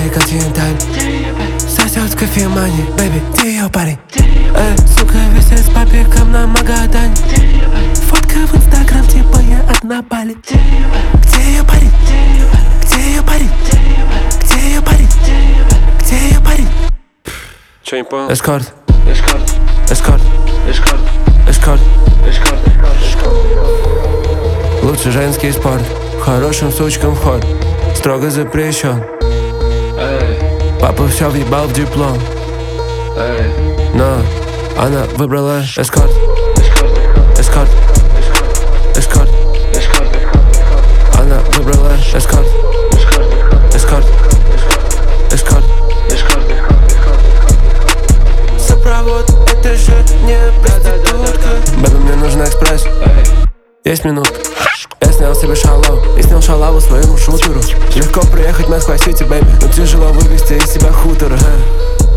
Бали, континенталь. Сосет в кофемане, бэби, где ее парень? Сука, висит с папиком на Магадане. Фотка в инстаграм, типа я одна Бали. Где ее парень? Где ее парень? Где ее парень? Где ее парень? Че не понял? Эскорт, Эскорт, эскорт, эскорт, эскорт. эскорт. Лучший женский спорт, хорошим сучкам вход строго запрещен. Папа все въебал в диплом, но она выбрала эскорт. Эскорт, эскорт, Эскорт, она выбрала эскорт. Эскорт, эскорт. эскорт. Сопровод, это же не проститутка. Бэби, мне нужен экспресс. Есть минут. Я снял себе шалом и снял шалаву своему шутеру. Легко приехать в Москва-Сити, бэйби, но тяжело вывести из себя хутор.